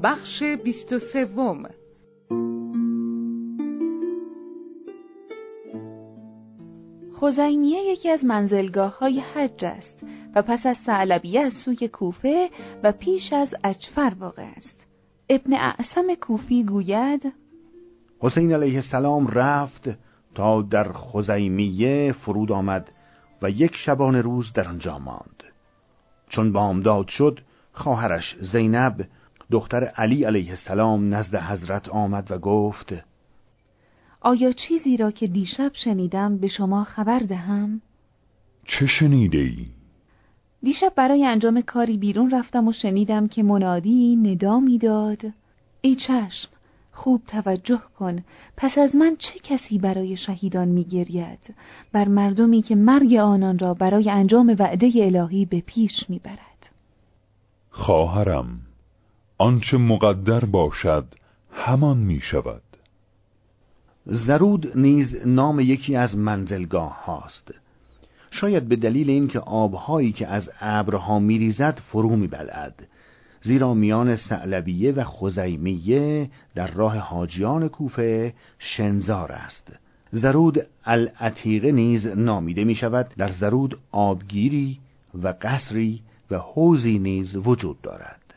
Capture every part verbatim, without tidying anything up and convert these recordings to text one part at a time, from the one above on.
بخش بیست و سوم. خزیمیه یکی از منزلگاه‌های حج است و پس از ثعلبیه از سوی کوفه و پیش از اجفر واقع است. ابن اعصم کوفی گوید حسین علیه السلام رفت تا در خزیمیه فرود آمد و یک شبانه روز در آنجا ماند. چون بامداد شد، خواهرش زینب دختر علی علیه السلام نزد حضرت آمد و گفت: آیا چیزی را که دیشب شنیدم به شما خبر دهم؟ چه شنیده ای؟ دیشب برای انجام کاری بیرون رفتم و شنیدم که منادی ندا می‌داد: ای چشم، خوب توجه کن، پس از من چه کسی برای شهیدان می‌گرید، بر مردمی که مرگ آنان را برای انجام وعده الهی به پیش می‌برد. خواهرم، آنچه مقدر باشد همان می‌شود. زرود نیز نام یکی از منزلگاه هاست، شاید به دلیل اینکه آبهایی که از ابرها می‌ریزد فرو می‌بلعد، زیرا میان ثعلبیه و خزیمیه در راه حاجیان کوفه شنزار است. زرود العتیقه نیز نامیده می شود. در زرود آبگیری و قصری و حوضی نیز وجود دارد.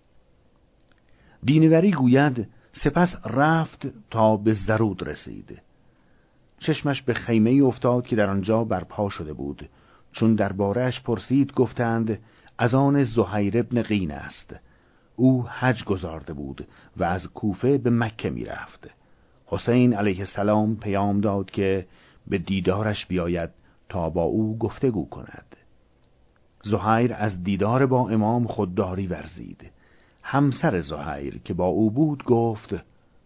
دینوری گوید سپس رفت تا به زرود رسید. چشمش به خیمه افتاد که در آنجا برپا شده بود. چون درباره‌اش پرسید گفتند از آن زهیر ابن قین است. او حج گزارده بود و از کوفه به مکه می رفت. حسین علیه السلام پیام داد که به دیدارش بیاید تا با او گفتگو کند. زهیر از دیدار با امام خودداری ورزید. همسر زهیر که با او بود گفت: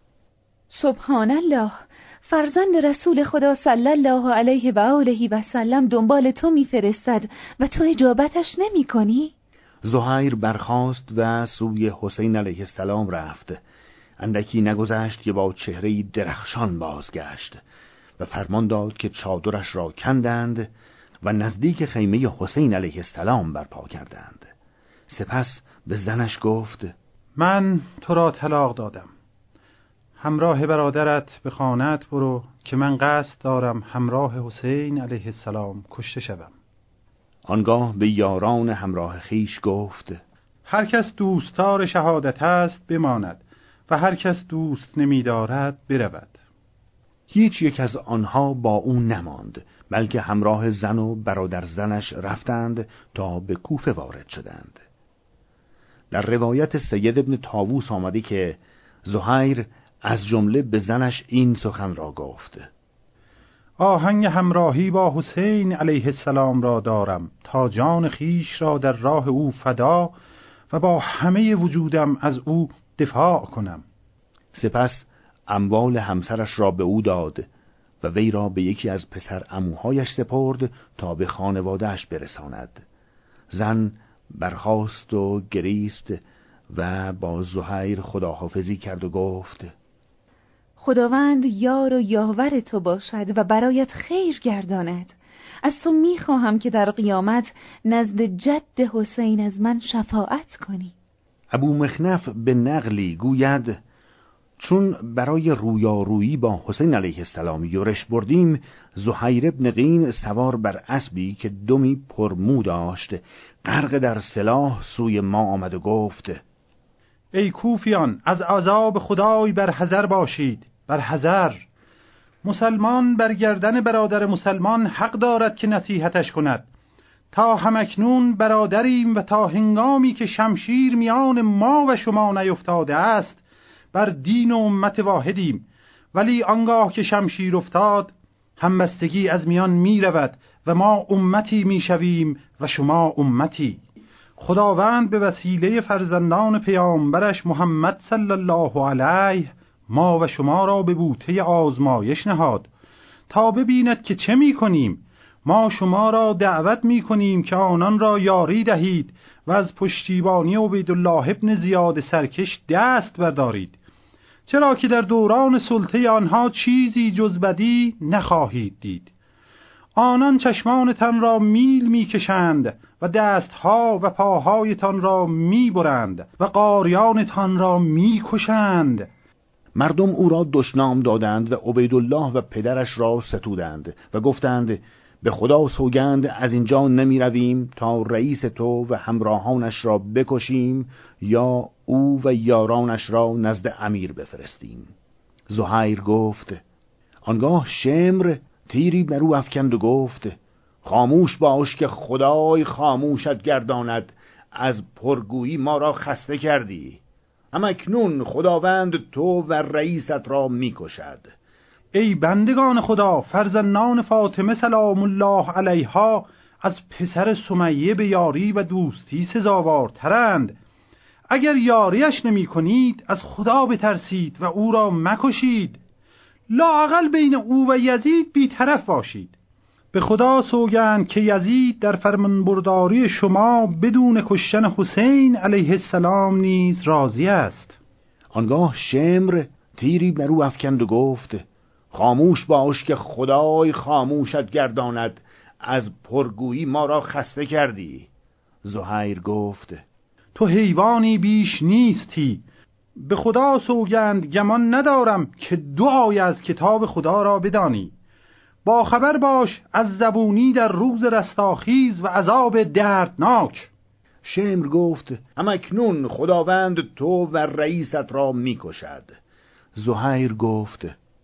سبحان الله، فرزند رسول خدا صلی الله علیه و آله و سلم دنبال تو میفرستد و تو اجابتش نمی کنی؟ زهیر برخاست و سوی حسین علیه السلام رفت. اندکی نگذشت که با چهره‌ای درخشان بازگشت و فرمان داد که چادرش را کندند و نزدیک خیمه حسین علیه السلام برپا کردند. سپس به زنش گفت: من تو را طلاق دادم، همراه برادرت به خانه‌ات برو که من قصد دارم همراه حسین علیه السلام کشته شوم. آنگاه به یاران همراه خیش گفت: هر کس دوستدار شهادت است بماند و هر کس دوست نمی دارد برود. هیچ یک از آنها با او نماند، بلکه همراه زن و برادر زنش رفتند تا به کوفه وارد شدند. در روایت سید ابن طاووس آمده که زهیر از جمله به زنش این سخن را گفت: آهنگ همراهی با حسین علیه السلام را دارم تا جان خیش را در راه او فدا و با همه وجودم از او دفاع کنم. سپس اموال همسرش را به او داد و وی را به یکی از پسر عموهایش سپرد تا به خانواده‌اش برساند. زن برخاست و گریست و با زهیر خداحافظی کرد و گفت: خداوند یار و یاور تو باشد و برایت خیر گرداند. از تو میخواهم که در قیامت نزد جد حسین از من شفاعت کنی. ابو مخنف به نقلی گوید چون برای رویارویی با حسین علیه السلام یورش بردیم، زهیر ابن قین سوار بر اسبی که دمی پرمو داشت غرق در سلاح سوی ما آمد و گفت: ای کوفیان، از عذاب خدای بر حذر باشید، بر حذر. مسلمان بر گردن برادر مسلمان حق دارد که نصیحتش کند. تا همکنون برادریم و تا هنگامی که شمشیر میان ما و شما نیفتاده است بر دین و امت واحدیم، ولی آنگاه که شمشیر افتاد همبستگی از میان می رود و ما امتی می شویم و شما امتی. خداوند به وسیله فرزندان پیامبرش محمد صلی الله علیه ما و شما را به بوته آزمایش نهاد تا ببیند که چه می کنیم. ما شما را دعوت می کنیم که آنان را یاری دهید و از پشتیبانی عبیدالله ابن زیاد سرکش دست بردارید، چرا که در دوران سلطه آنها چیزی جز بدی نخواهید دید. آنان چشمانتان را میل میکشند و دستها و پاهایتان را میبرند و قاریانتان را میکشند. مردم او را دشنام دادند و عبیدالله و پدرش را ستودند و گفتند به خدا سوگند از اینجا نمی رویم تا رئیس تو و همراهانش را بکشیم یا او و یارانش را نزد امیر بفرستیم. زهیر گفت. آنگاه شمر تیری بر او افکند و گفت خاموش باش که خدای خاموشت گرداند، از پرگویی ما را خسته کردی. اما اکنون خداوند تو و رئیست را میکشد. ای بندگان خدا، فرزندان فاطمه سلام الله علیها از پسر سمیه به یاری و دوستی سزاوارترند. اگر یاریش نمی کنید از خدا بترسید و او را مکشید. لااقل بین او و یزید بی‌طرف باشید. به خدا سوگند که یزید در فرمانبرداری شما بدون کشتن حسین علیه السلام نیز راضی است. آنگاه شمر تیری بر او افکند و گفت خاموش باش که خدای خاموشت گرداند، از پرگویی ما را خسته کردی. زهیر گفت تو حیوانی بیش نیستی. به خدا سوگند گمان ندارم که دو آیه از کتاب خدا را بدانی. با خبر باش از زبونی در روز رستاخیز و عذاب دردناک. شمر گفت اما اکنون خداوند تو و رئیست را میکشد. زهیر گفت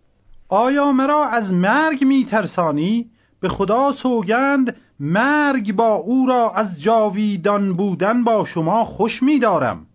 آیا مرا از مرگ میترسانی؟ به خدا سوگند مرگ با او را از جاویدان بودن با شما خوش می‌دارم.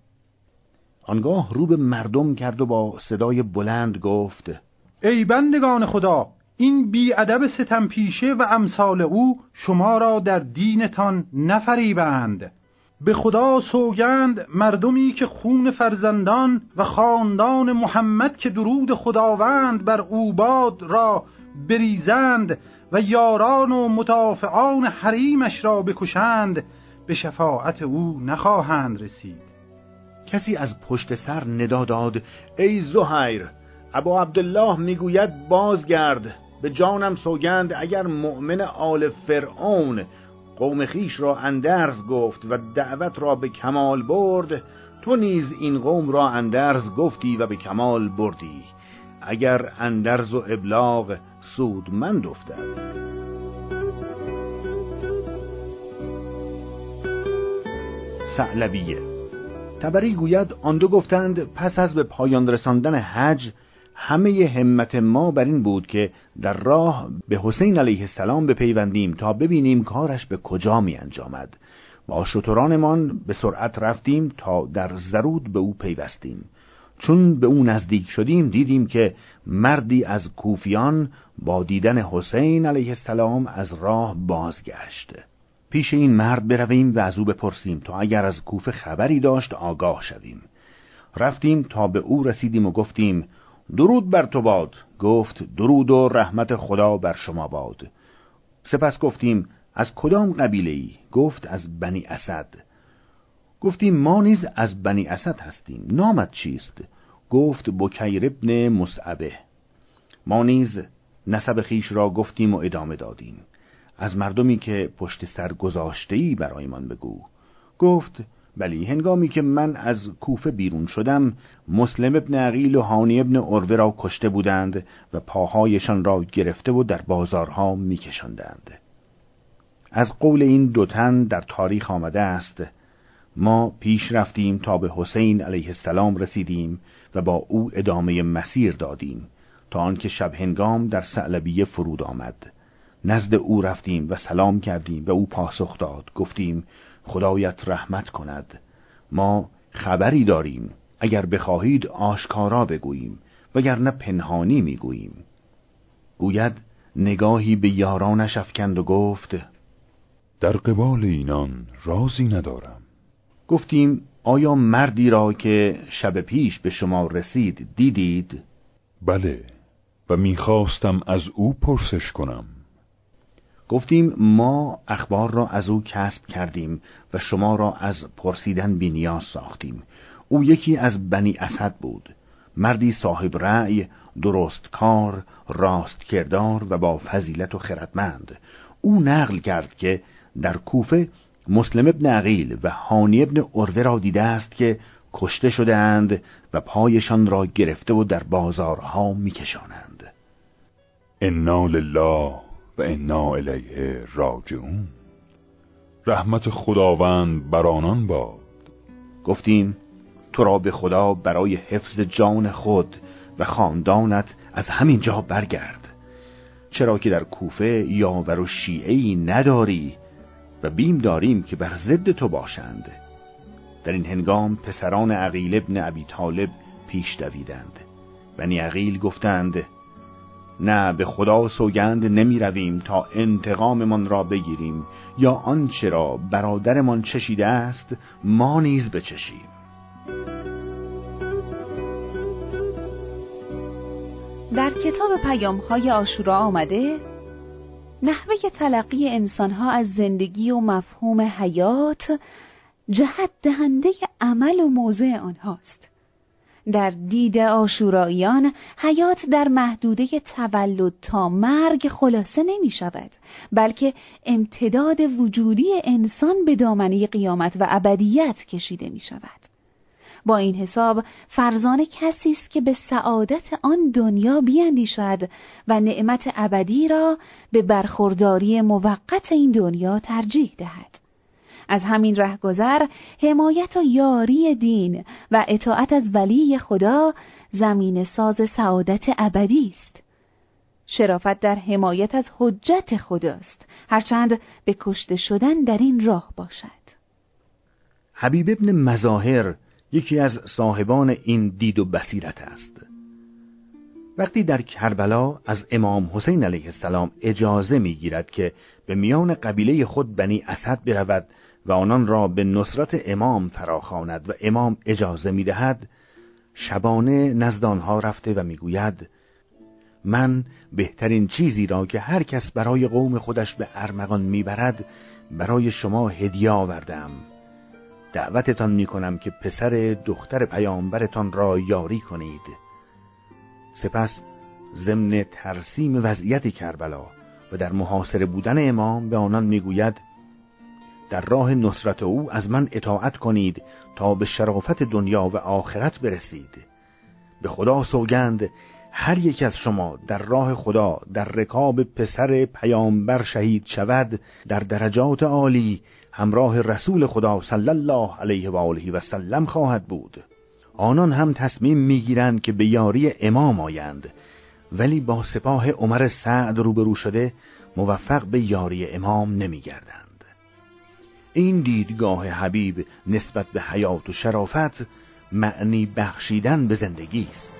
آنگاه رو به مردم کرد و با صدای بلند گفت ای بندگان خدا، این بی‌ادب ستم پیشه و امثال او شما را در دینتان نفریبند. به خدا سوگند مردمی که خون فرزندان و خاندان محمد که درود خداوند بر او باد را بریزند و یاران و مدافعان حریمش را بکشند به شفاعت او نخواهند رسید. کسی از پشت سر ندا داد ای زهیر، ابا عبدالله میگوید بازگرد. به جانم سوگند اگر مؤمن آل فرعون قوم خیش را اندرز گفت و دعوت را به کمال برد، تو نیز این قوم را اندرز گفتی و به کمال بردی، اگر اندرز و ابلاغ سودمند افتد. ثعلبیه. طبری گوید آن دو گفتند پس از به پایان رساندن حج همه همت ما بر این بود که در راه به حسین علیه السلام بپیوندیم تا ببینیم کارش به کجا می انجامد. با شترانمان به سرعت رفتیم تا در زرود به او پیوستیم. چون به او نزدیک شدیم دیدیم که مردی از کوفیان با دیدن حسین علیه السلام از راه بازگشت. پیش این مرد برویم و از او بپرسیم تا اگر از کوفه خبری داشت آگاه شویم. رفتیم تا به او رسیدیم و گفتیم درود بر تو باد. گفت درود و رحمت خدا بر شما باد. سپس گفتیم از کدام قبیله ای؟ گفت از بنی اسد. گفتیم ما نیز از بنی اسد هستیم، نامت چیست؟ گفت بکیر ابن مصعبه. ما نیز نسب خیش را گفتیم و ادامه دادیم. از مردمی که پشت سر گذاشته‌ای برایمان بگو. گفت بلی، هنگامی که من از کوفه بیرون شدم مسلم ابن عقیل و هانی ابن عروه را کشته بودند و پاهایشان را گرفته و در بازارها میکشاندند. از قول این دو تن در تاریخ آمده است ما پیش رفتیم تا به حسین علیه السلام رسیدیم و با او ادامه مسیر دادیم تا آنکه شب هنگام در ثعلبیه فرود آمد. نزد او رفتیم و سلام کردیم و او پاسخ داد. گفتیم خدایت رحمت کند، ما خبری داریم، اگر بخواهید آشکارا بگوییم وگرنه پنهانی میگوییم. گوید نگاهی به یارانش افکند و گفت در قبال اینان رازی ندارم. گفتیم آیا مردی را که شب پیش به شما رسید دیدید؟ بله، و میخواستم از او پرسش کنم. گفتیم ما اخبار را از او کسب کردیم و شما را از پرسیدن بی نیاز ساختیم. او یکی از بنی اسد بود، مردی صاحب رأی، درست کار، راست کردار و با فضیلت و خردمند. او نقل کرد که در کوفه مسلم ابن عقیل و هانی ابن عروه را دیده است که کشته شده‌اند و پایشان را گرفته و در بازارها میکشانند. انا لله و انا الیه راجعون. رحمت خداوند بر آنان باد. گفتیم تو را به خدا برای حفظ جان خود و خاندانت از همین جا برگرد، چرا که در کوفه یاور و شیعه‌ای نداری و بیم داریم که بر ضد تو باشند. در این هنگام پسران عقیل ابن ابی طالب پیش دویدند. بنی عقیل گفتند نه، به خدا سوگند نمی رویم تا انتقاممان را بگیریم یا آنچه را برادرمان چشیده است ما نیز بچشیم. در کتاب پیام‌های عاشورا آمده نحوه تلقی انسان‌ها از زندگی و مفهوم حیات جهت دهنده عمل و موضع آنهاست. در دید عاشوراییان حیات در محدوده تولد تا مرگ خلاصه نمی شود، بلکه امتداد وجودی انسان به دامنه قیامت و ابدیت کشیده می شود. با این حساب فرزانه کسی است که به سعادت آن دنیا بیندیشد و نعمت ابدی را به برخورداری موقت این دنیا ترجیح دهد. از همین رهگذر حمایت و یاری دین و اطاعت از ولی خدا زمین ساز سعادت ابدی است. شرافت در حمایت از حجت خداست، هرچند به کشته شدن در این راه باشد. حبیب ابن مظاهر یکی از صاحبان این دید و بصیرت است. وقتی در کربلا از امام حسین علیه السلام اجازه می‌گیرد که به میان قبیله خود بنی اسد برود و آنان را به نصرت امام فراخواند و امام اجازه می‌دهد، شبانه نزد آنها رفته و می‌گوید من بهترین چیزی را که هر کس برای قوم خودش به ارمغان می‌برد برای شما هدیه آوردم. دعوتتان می‌کنم که پسر دختر پیامبرتان را یاری کنید. سپس ضمن ترسیم وضعیت کربلا و در محاصره بودن امام به آنان می‌گوید در راه نصرت او از من اطاعت کنید تا به شرافت دنیا و آخرت برسید. به خدا سوگند هر یک از شما در راه خدا در رکاب پسر پیامبر شهید شود در درجات عالی همراه رسول خدا صلی الله علیه و آله و سلم خواهد بود. آنان هم تصمیم میگیرند که به یاری امام آیند، ولی با سپاه عمر سعد روبرو شده موفق به یاری امام نمیگردند. این دیدگاه حبیب نسبت به حیات و شرافت معنی بخشیدن به زندگی است.